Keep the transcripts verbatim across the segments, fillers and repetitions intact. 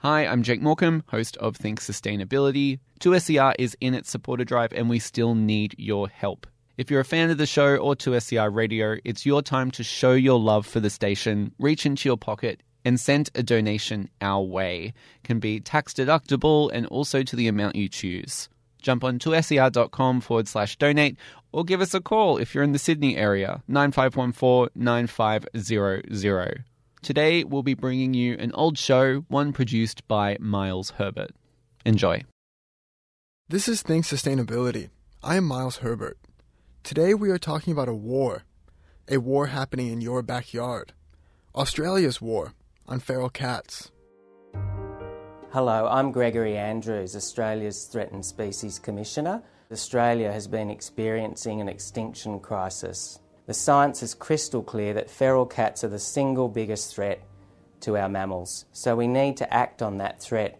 Hi, I'm Jake Morecambe, host of Think Sustainability. two S E R is in its supporter drive and we still need your help. If you're a fan of the show or two S E R Radio, it's your time to show your love for the station, reach into your pocket and send a donation our way. It can be tax deductible and also to the amount you choose. Jump on two S E R dot com forward slash donate or give us a call if you're in the Sydney area, nine five one four, nine five zero zero. Today, we'll be bringing you an old show, one produced by Miles Herbert. Enjoy. This is Think Sustainability. I am Miles Herbert. Today we are talking about a war. A war happening in your backyard. Australia's war on feral cats. Hello, I'm Gregory Andrews, Australia's Threatened Species Commissioner. Australia has been experiencing an extinction crisis. The science is crystal clear that feral cats are the single biggest threat to our mammals, so we need to act on that threat.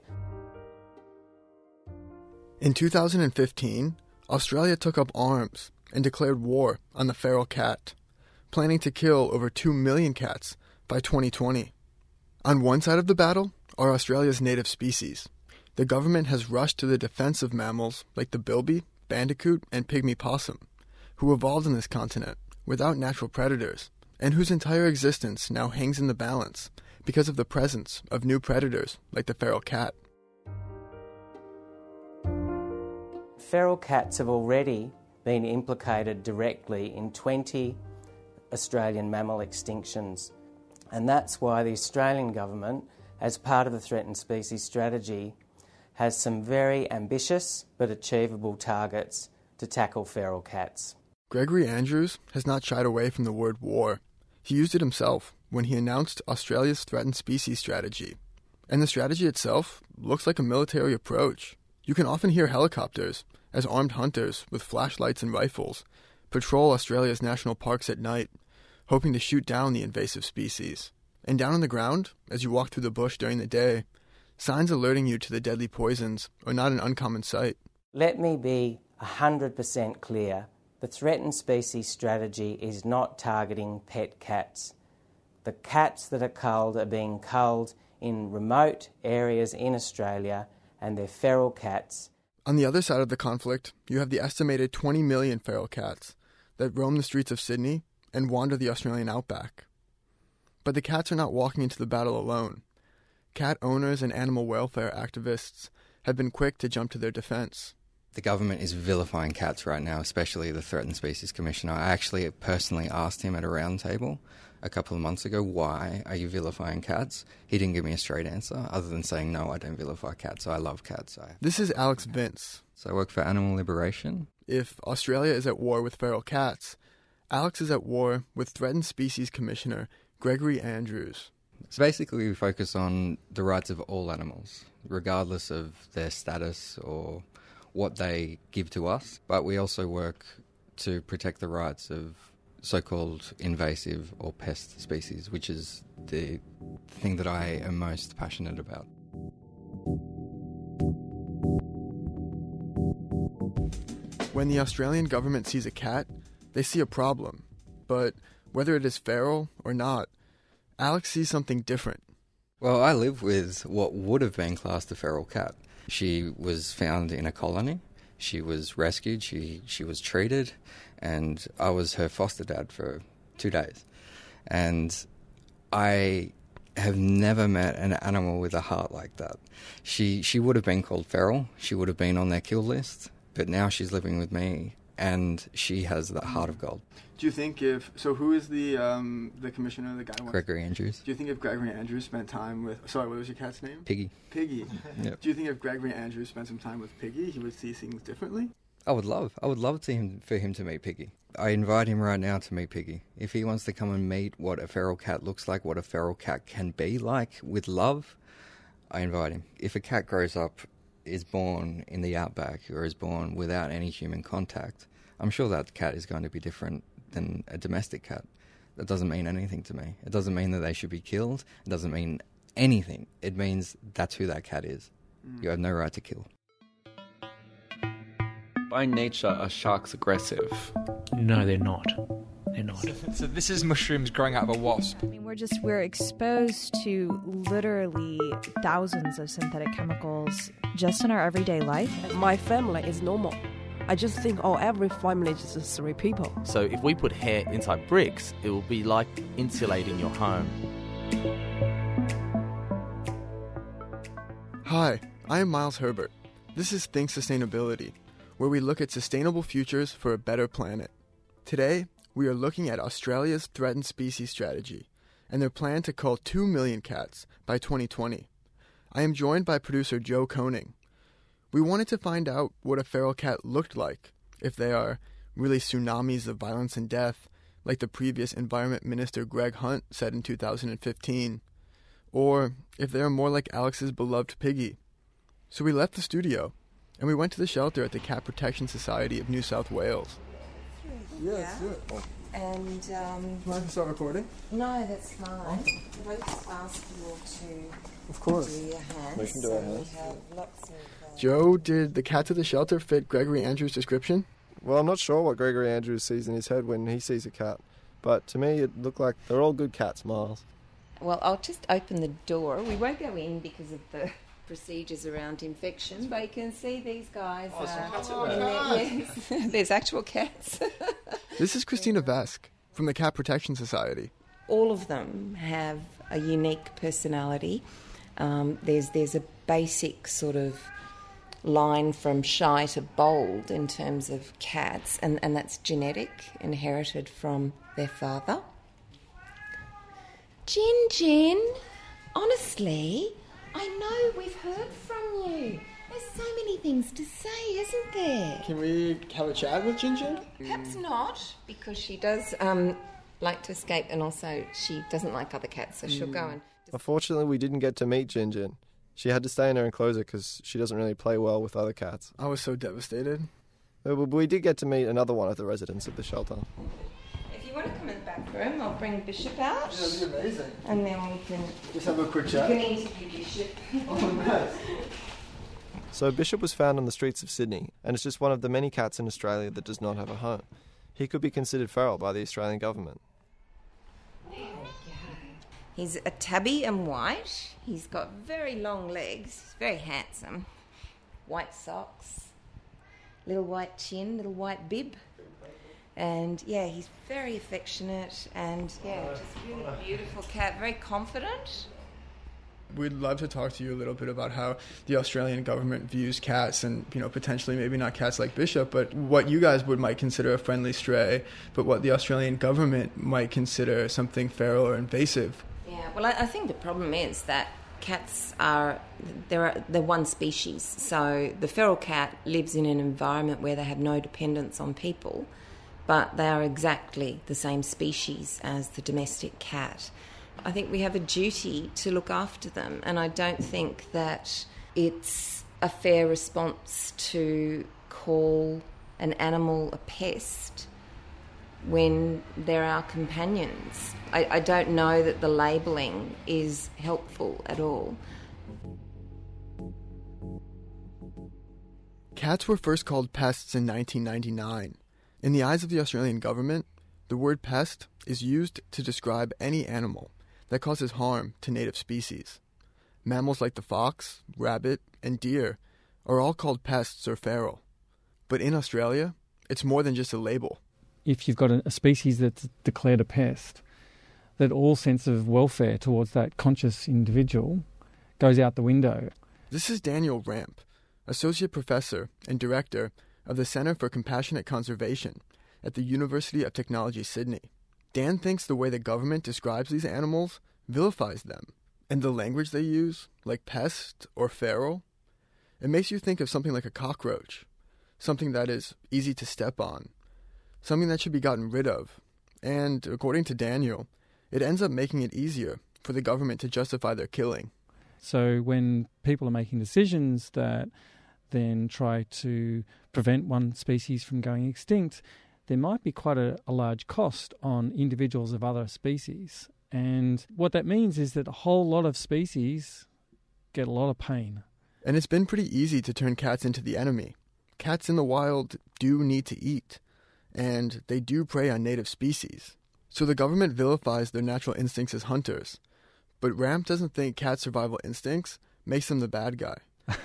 In two thousand fifteen, Australia took up arms and declared war on the feral cat, planning to kill over two million cats by twenty twenty. On one side of the battle are Australia's native species. The government has rushed to the defense of mammals like the bilby, bandicoot, and pygmy possum, who evolved on this continent without natural predators, and whose entire existence now hangs in the balance because of the presence of new predators like the feral cat. Feral cats have already been implicated directly in twenty Australian mammal extinctions, and that's why the Australian government, as part of the Threatened Species Strategy, has some very ambitious but achievable targets to tackle feral cats. Gregory Andrews has not shied away from the word war. He used it himself when he announced Australia's Threatened Species Strategy. And the strategy itself looks like a military approach. You can often hear helicopters, as armed hunters with flashlights and rifles, patrol Australia's national parks at night, hoping to shoot down the invasive species. And down on the ground, as you walk through the bush during the day, signs alerting you to the deadly poisons are not an uncommon sight. Let me be one hundred percent clear. The Threatened Species Strategy is not targeting pet cats. The cats that are culled are being culled in remote areas in Australia, and they're feral cats. On the other side of the conflict, you have the estimated twenty million feral cats that roam the streets of Sydney and wander the Australian outback. But the cats are not walking into the battle alone. Cat owners and animal welfare activists have been quick to jump to their defense. The government is vilifying cats right now, especially the Threatened Species Commissioner. I actually personally asked him at a round table a couple of months ago, why are you vilifying cats? He didn't give me a straight answer, other than saying, no, I don't vilify cats, I love cats. I... This is Alex Vince. So I work for Animal Liberation. If Australia is at war with feral cats, Alex is at war with Threatened Species Commissioner Gregory Andrews. So basically we focus on the rights of all animals, regardless of their status or what they give to us, but we also work to protect the rights of so-called invasive or pest species, which is the thing that I am most passionate about. When the Australian government sees a cat, they see a problem. But whether it is feral or not, Alex sees something different. Well, I live with what would have been classed a feral cat. She was found in a colony. She was rescued. She she was treated, and I was her foster dad for two days. And I have never met an animal with a heart like that. She she would have been called feral. She would have been on their kill list. But now she's living with me, and she has the heart of gold. Do you think if... So who is the um, the commissioner, the guy? Who Gregory Andrews. Do you think if Gregory Andrews spent time with... Sorry, what was your cat's name? Piggy. Piggy. Yep. Do you think if Gregory Andrews spent some time with Piggy, he would see things differently? I would love. I would love to him for him to meet Piggy. I invite him right now to meet Piggy. If he wants to come and meet what a feral cat looks like, what a feral cat can be like with love, I invite him. If a cat grows up, is born in the outback, or is born without any human contact, I'm sure that cat is going to be different than a domestic cat. That doesn't mean anything to me. It doesn't mean that they should be killed. It doesn't mean anything. It means that's who that cat is. Mm. You have no right to kill. By nature, are sharks aggressive? No, they're not. They're not. So this is mushrooms growing out of a wasp. I mean, we're just, we're exposed to literally thousands of synthetic chemicals just in our everyday life. My family is normal. I just think, oh, every family is just three people. So if we put hair inside bricks, it will be like insulating your home. Hi, I am Miles Herbert. This is Think Sustainability, where we look at sustainable futures for a better planet. Today, we are looking at Australia's threatened species strategy and their plan to cull two million cats by twenty twenty. I am joined by producer Joe Koning. We wanted to find out what a feral cat looked like, if they are really tsunamis of violence and death, like the previous Environment Minister Greg Hunt said in two thousand fifteen, or if they are more like Alex's beloved Piggy. So we left the studio, and we went to the shelter at the Cat Protection Society of New South Wales. Yes, yeah. And, um... Mind to start recording? No, that's fine. Can I just ask you all to... Of course. Do your hands. We can do our hands. We have lots of... Uh... Joe, did the cats at the shelter fit Gregory Andrews' description? Well, I'm not sure what Gregory Andrews sees in his head when he sees a cat, but to me it looked like they're all good cats, Miles. Well, I'll just open the door. We won't go in because of the procedures around infection, but you can see these guys. Oh, some cats uh, in there. Yes, there's actual cats. This is Christina Vesk from the Cat Protection Society. All of them have a unique personality. Um, there's there's a basic sort of line from shy to bold in terms of cats, and, and that's genetic, inherited from their father. Gin Gin, honestly, I know we've heard from you. There's so many things to say, isn't there? Can we have a chat with Gin Gin? Perhaps not, because she does um, like to escape, and also she doesn't like other cats, so she'll go and... Unfortunately, we didn't get to meet Gin Gin. She had to stay in her enclosure because she doesn't really play well with other cats. I was so devastated. But we did get to meet another one of the residents of the shelter. If you want to come in the back room, I'll bring Bishop out. Yeah, that'd be amazing. And then we can... Just have a quick chat? You can interview Bishop. Oh, nice. So Bishop was found on the streets of Sydney, and is just one of the many cats in Australia that does not have a home. He could be considered feral by the Australian government. There we go. He's a tabby and white. He's got very long legs. He's very handsome. White socks, little white chin, little white bib. And, yeah, he's very affectionate and, yeah, just really beautiful cat, very confident. We'd love to talk to you a little bit about how the Australian government views cats and, you know, potentially maybe not cats like Bishop, but what you guys would might consider a friendly stray, but what the Australian government might consider something feral or invasive. Yeah, well, I, I think the problem is that cats are, they're, they're one species. So the feral cat lives in an environment where they have no dependence on people, but they are exactly the same species as the domestic cat. I think we have a duty to look after them, and I don't think that it's a fair response to call an animal a pest when they're our companions. I, I don't know that the labelling is helpful at all. Cats were first called pests in nineteen ninety-nine. In the eyes of the Australian government, the word pest is used to describe any animal that causes harm to native species. Mammals like the fox, rabbit, and deer are all called pests or feral. But in Australia, it's more than just a label. If you've got a, a species that's declared a pest, that all sense of welfare towards that conscious individual goes out the window. This is Daniel Ramp, Associate Professor and Director of the Centre for Compassionate Conservation at the University of Technology, Sydney. Dan thinks the way the government describes these animals vilifies them, and the language they use, like pest or feral, it makes you think of something like a cockroach, something that is easy to step on, something that should be gotten rid of. And, according to Daniel, it ends up making it easier for the government to justify their killing. So when people are making decisions that then try to prevent one species from going extinct, there might be quite a, a large cost on individuals of other species. And what that means is that a whole lot of species get a lot of pain. And it's been pretty easy to turn cats into the enemy. Cats in the wild do need to eat. and they do prey on native species. So the government vilifies their natural instincts as hunters. But RAMP doesn't think cat survival instincts makes them the bad guy.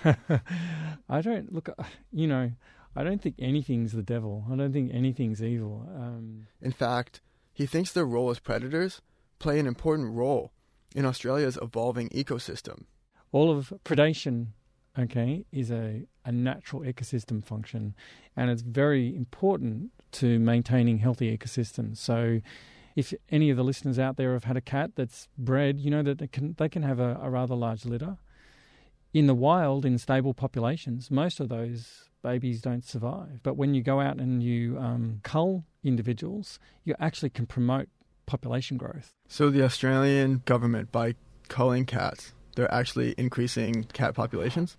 I don't, look, you know, I don't think anything's the devil. I don't think anything's evil. Um, In fact, he thinks their role as predators play an important role in Australia's evolving ecosystem. All of predation, okay, is a, a natural ecosystem function, and it's very important to maintaining healthy ecosystems. So if any of the listeners out there have had a cat that's bred, you know that they can, they can have a, a rather large litter. In the wild, in stable populations, most of those babies don't survive. But when you go out and you um, cull individuals, you actually can promote population growth. So the Australian government, by culling cats, they're actually increasing cat populations?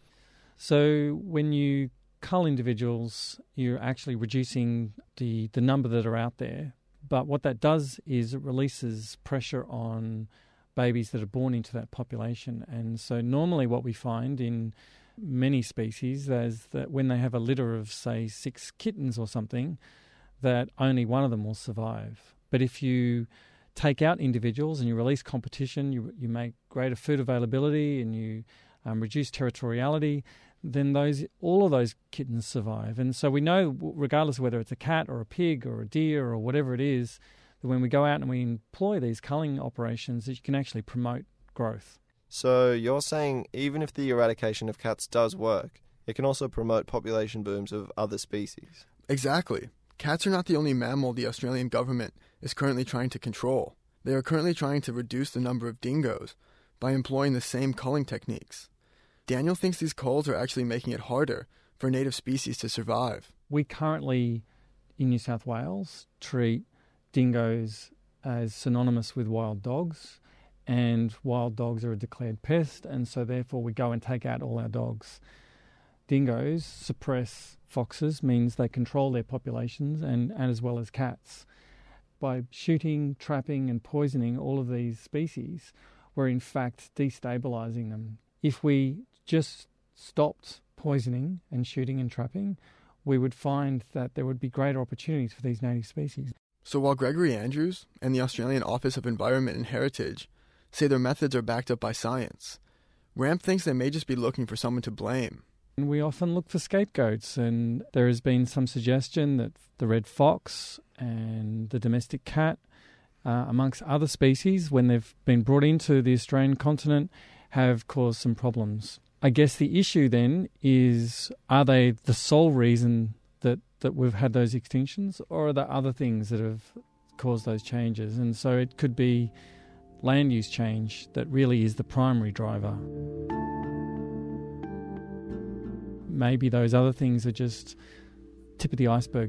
So when you cull individuals, you're actually reducing the, the number that are out there. But what that does is it releases pressure on babies that are born into that population. And so normally what we find in many species is that when they have a litter of, say, six kittens or something, that only one of them will survive. But if you take out individuals and you release competition, you you make greater food availability and you um, reduce territoriality, then those all of those kittens survive. And so we know, regardless of whether it's a cat or a pig or a deer or whatever it is, that when we go out and we employ these culling operations, that you can actually promote growth. So you're saying even if the eradication of cats does work, it can also promote population booms of other species? Exactly. Cats are not the only mammal the Australian government is currently trying to control. They are currently trying to reduce the number of dingoes by employing the same culling techniques. Daniel thinks these culls are actually making it harder for native species to survive. We currently, in New South Wales, treat dingoes as synonymous with wild dogs, and wild dogs are a declared pest, and so therefore we go and take out all our dogs. Dingoes suppress foxes, means they control their populations, and, and as well as cats. By shooting, trapping and poisoning all of these species, we're in fact destabilising them. If we just stopped poisoning and shooting and trapping, we would find that there would be greater opportunities for these native species. So while Gregory Andrews and the Australian Office of Environment and Heritage say their methods are backed up by science, RAMP thinks they may just be looking for someone to blame. And we often look for scapegoats, and there has been some suggestion that the red fox and the domestic cat, uh, amongst other species, when they've been brought into the Australian continent, have caused some problems. I guess the issue then is, are they the sole reason that, that we've had those extinctions, or are there other things that have caused those changes? And so it could be land use change that really is the primary driver. Maybe those other things are just tip of the iceberg.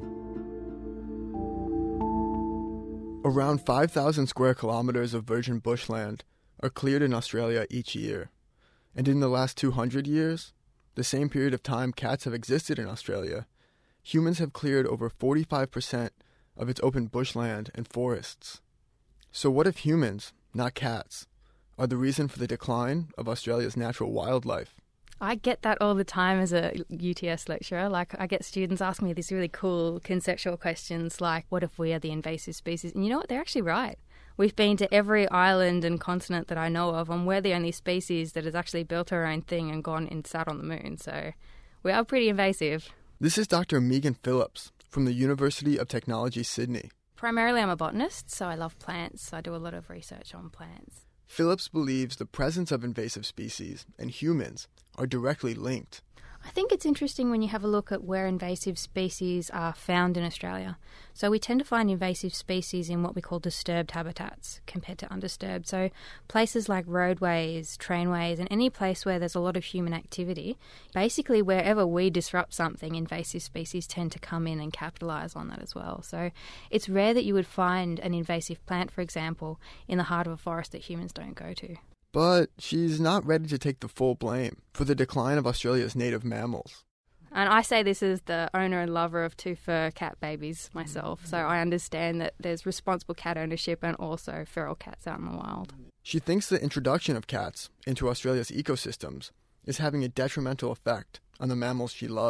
Around five thousand square kilometres of virgin bushland are cleared in Australia each year. And in the last two hundred years, the same period of time cats have existed in Australia, humans have cleared over forty-five percent of its open bushland and forests. So what if humans, not cats, are the reason for the decline of Australia's natural wildlife? I get that all the time as a U T S lecturer. Like, I get students ask me these really cool conceptual questions like, what if we are the invasive species? And you know what? They're actually right. We've been to every island and continent that I know of, and we're the only species that has actually built our own thing and gone and sat on the moon. So we are pretty invasive. This is Doctor Megan Phillips from the University of Technology, Sydney. Primarily, I'm a botanist, so I love plants. I do a lot of research on plants. Phillips believes the presence of invasive species and humans are directly linked. I think it's interesting when you have a look at where invasive species are found in Australia. So we tend to find invasive species in what we call disturbed habitats compared to undisturbed. So places like roadways, trainways, and any place where there's a lot of human activity, basically wherever we disrupt something, invasive species tend to come in and capitalise on that as well. So it's rare that you would find an invasive plant, for example, in the heart of a forest that humans don't go to. But she's not ready to take the full blame for the decline of Australia's native mammals. And I say this as the owner and lover of two fur cat babies myself, so I understand that there's responsible cat ownership and also feral cats out in the wild. She thinks the introduction of cats into Australia's ecosystems is having a detrimental effect on the mammals she loves.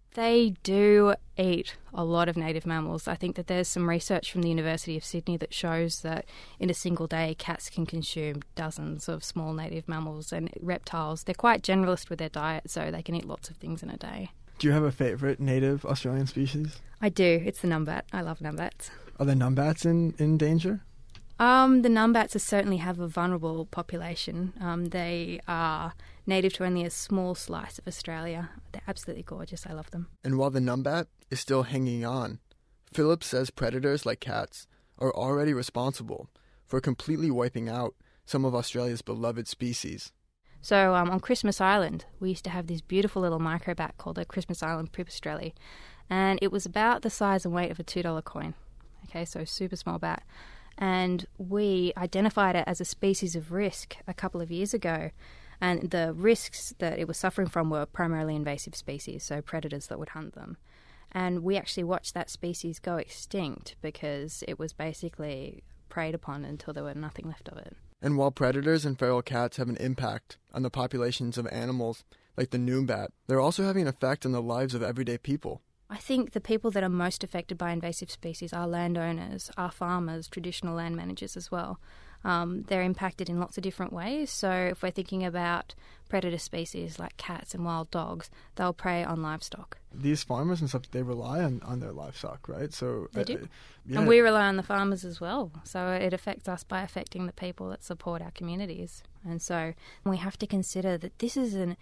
They do eat a lot of native mammals. I think that there's some research from the University of Sydney that shows that in a single day, cats can consume dozens of small native mammals and reptiles. They're quite generalist with their diet, so they can eat lots of things in a day. Do you have a favourite native Australian species? I do. It's the numbat. I love numbats. Are the numbats in, in danger? Um, the numbats are certainly have a vulnerable population. Um, they are native to only a small slice of Australia. They're absolutely gorgeous. I love them. And while the numbat is still hanging on, Phillips says predators like cats are already responsible for completely wiping out some of Australia's beloved species. So um, on Christmas Island, we used to have this beautiful little microbat called a Christmas Island pipistrelle, and it was about the size and weight of a two dollar coin. Okay, so super small bat. And we identified it as a species of risk a couple of years ago. And the risks that it was suffering from were primarily invasive species, so predators that would hunt them. And we actually watched that species go extinct because it was basically preyed upon until there were nothing left of it. And while predators and feral cats have an impact on the populations of animals like the numbat, they're also having an effect on the lives of everyday people. I think the people that are most affected by invasive species are landowners, are farmers, traditional land managers as well. Um, they're impacted in lots of different ways. So if we're thinking about predator species like cats and wild dogs, they'll prey on livestock. These farmers and stuff, they rely on, on their livestock, right? So They do. Uh, yeah. And we rely on the farmers as well. So it affects us by affecting the people that support our communities. And so we have to consider that this is an,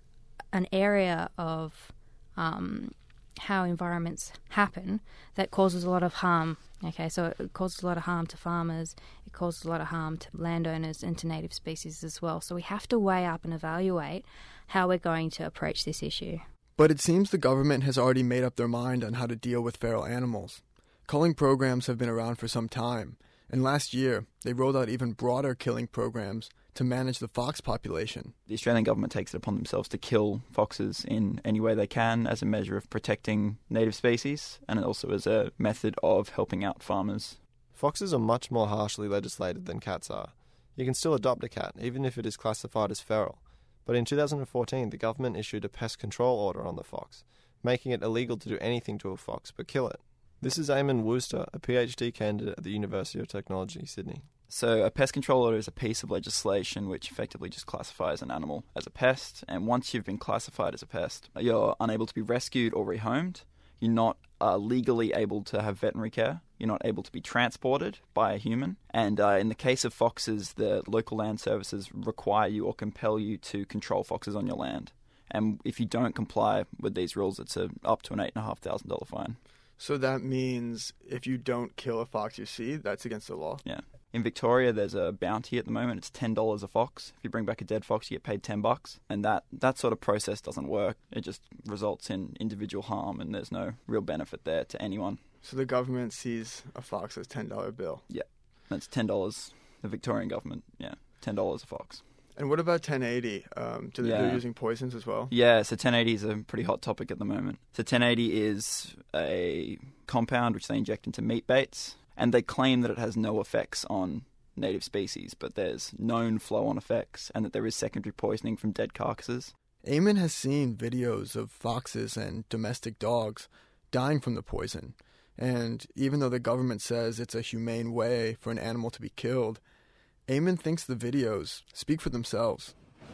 an area of... Um, how environments happen that causes a lot of harm. Okay, so it causes a lot of harm to farmers, it causes a lot of harm to landowners and to native species as well. So we have to weigh up and evaluate how we're going to approach this issue. But it seems the government has already made up their mind on how to deal with feral animals. Culling programs have been around for some time, and last year they rolled out even broader killing programs to manage the fox population. The Australian government takes it upon themselves to kill foxes in any way they can as a measure of protecting native species and also as a method of helping out farmers. Foxes are much more harshly legislated than cats are. You can still adopt a cat, even if it is classified as feral. But in two thousand fourteen, the government issued a pest control order on the fox, making it illegal to do anything to a fox but kill it. This is Eamon Wooster, a PhD candidate at the University of Technology, Sydney. So a pest control order is a piece of legislation which effectively just classifies an animal as a pest, and once you've been classified as a pest, you're unable to be rescued or rehomed. You're not uh, legally able to have veterinary care. You're not able to be transported by a human. And uh, in the case of foxes, the local land services require you or compel you to control foxes on your land. And if you don't comply with these rules, it's a, up to an eight thousand five hundred dollars fine. So that means if you don't kill a fox you see, that's against the law? Yeah. In Victoria, there's a bounty at the moment. It's ten dollars a fox. If you bring back a dead fox, you get paid ten bucks. And that, that sort of process doesn't work. It just results in individual harm, and there's no real benefit there to anyone. So the government sees a fox as a ten dollar bill? Yeah. That's ten dollars. The Victorian government, yeah, ten dollars a fox. And what about ten eighty? Um, do they, yeah. They're using poisons as well? Yeah, so ten eighty is a pretty hot topic at the moment. So ten eighty is a compound which they inject into meat baits, and they claim that it has no effects on native species, but there's known flow-on effects and that there is secondary poisoning from dead carcasses. Eamon has seen videos of foxes and domestic dogs dying from the poison, and even though the government says it's a humane way for an animal to be killed, Eamon thinks the videos speak for themselves.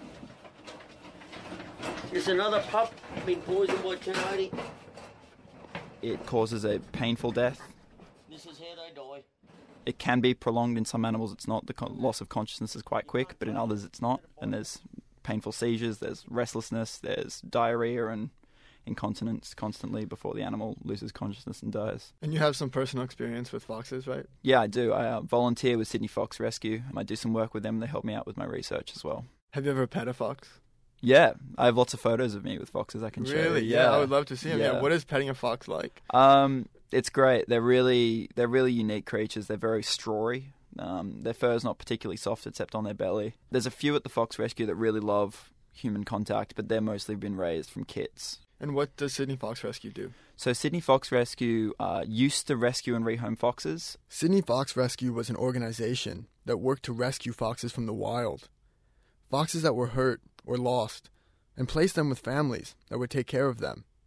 There's another pup been poisoned by ten eighty. It causes a painful death. This is how they die. It can be prolonged. In some animals it's not. The con- loss of consciousness is quite quick, but in others it's not. And there's painful seizures, there's restlessness, there's diarrhea and incontinence constantly before the animal loses consciousness and dies. And you have some personal experience with foxes, right? Yeah, I do. I uh, volunteer with Sydney Fox Rescue. I do some work with them. They help me out with my research as well. Have you ever pet a fox? Yeah, I have lots of photos of me with foxes I can really? show you. Really? Yeah. yeah, I would love to see them. Yeah. Yeah. What is petting a fox like? Um, it's great. They're really they're really unique creatures. They're very strawy. Um, their fur is not particularly soft except on their belly. There's a few at the Fox Rescue that really love human contact, but they're mostly been raised from kits. And what does Sydney Fox Rescue do? So Sydney Fox Rescue uh, used to rescue and rehome foxes. Sydney Fox Rescue was an organization that worked to rescue foxes from the wild. Foxes that were hurt or lost, and place them with families that would take care of them.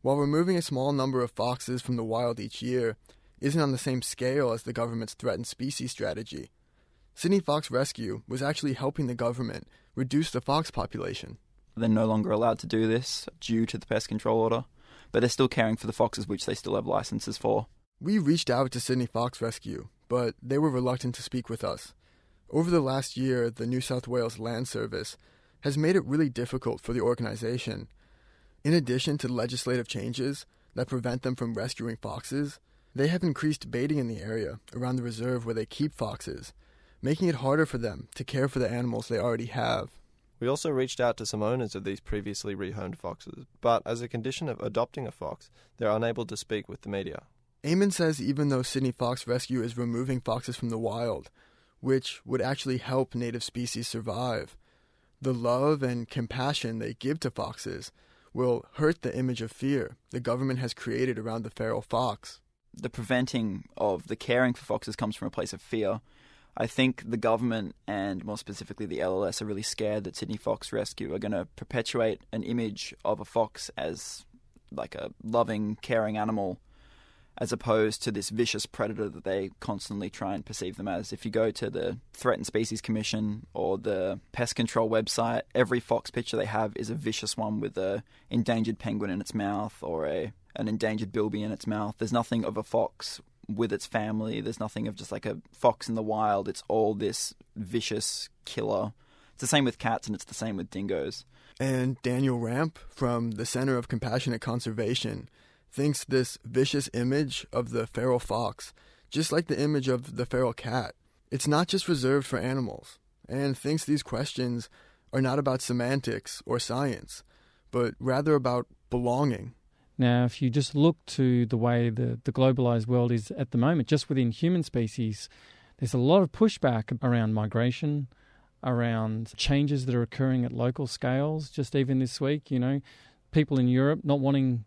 While removing a small number of foxes from the wild each year isn't on the same scale as the government's threatened species strategy, Sydney Fox Rescue was actually helping the government reduce the fox population. They're no longer allowed to do this due to the pest control order, but they're still caring for the foxes, which they still have licenses for. We reached out to Sydney Fox Rescue, but they were reluctant to speak with us. Over the last year, the New South Wales Land Service has made it really difficult for the organization. In addition to legislative changes that prevent them from rescuing foxes, they have increased baiting in the area around the reserve where they keep foxes, making it harder for them to care for the animals they already have. We also reached out to some owners of these previously rehomed foxes, but as a condition of adopting a fox, they're unable to speak with the media. Eamon says even though Sydney Fox Rescue is removing foxes from the wild, which would actually help native species survive, the love and compassion they give to foxes will hurt the image of fear the government has created around the feral fox. The preventing of the caring for foxes comes from a place of fear. I think the government, and more specifically the L L S, are really scared that Sydney Fox Rescue are going to perpetuate an image of a fox as like a loving, caring animal, as opposed to this vicious predator that they constantly try and perceive them as. If you go to the Threatened Species Commission or the Pest Control website, every fox picture they have is a vicious one with a endangered penguin in its mouth or a an endangered bilby in its mouth. There's nothing of a fox with its family. There's nothing of just like a fox in the wild. It's all this vicious killer. It's the same with cats and it's the same with dingoes. And Daniel Ramp from the Center of Compassionate Conservation thinks this vicious image of the feral fox, just like the image of the feral cat, it's not just reserved for animals, and thinks these questions are not about semantics or science, but rather about belonging. Now, if you just look to the way the, the globalized world is at the moment, just within human species, there's a lot of pushback around migration, around changes that are occurring at local scales. Just even this week, you know, people in Europe not wanting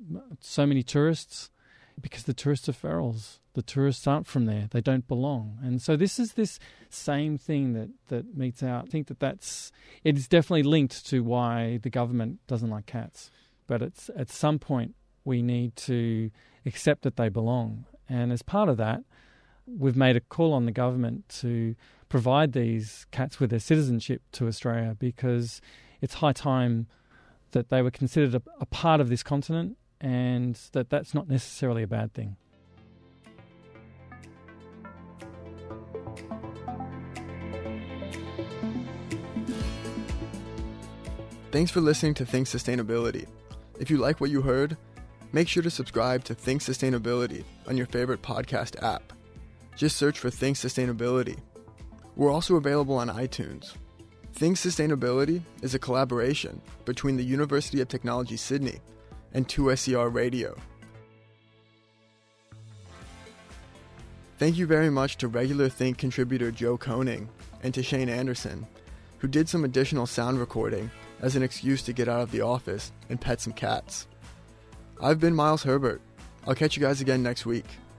so many tourists because the tourists are ferals. The tourists aren't from there. They don't belong. And so this is this same thing that, that meets out. I think that that's, it is definitely linked to why the government doesn't like cats. But it's at some point we need to accept that they belong. And as part of that, we've made a call on the government to provide these cats with their citizenship to Australia, because it's high time that they were considered a, a part of this continent, and that that's not necessarily a bad thing. Thanks for listening to Think Sustainability. If you like what you heard, make sure to subscribe to Think Sustainability on your favorite podcast app. Just search for Think Sustainability. We're also available on iTunes. Think Sustainability is a collaboration between the University of Technology Sydney and two S E R Radio. Thank you very much to regular Think contributor Joe Koning and to Shane Anderson, who did some additional sound recording as an excuse to get out of the office and pet some cats. I've been Miles Herbert. I'll catch you guys again next week.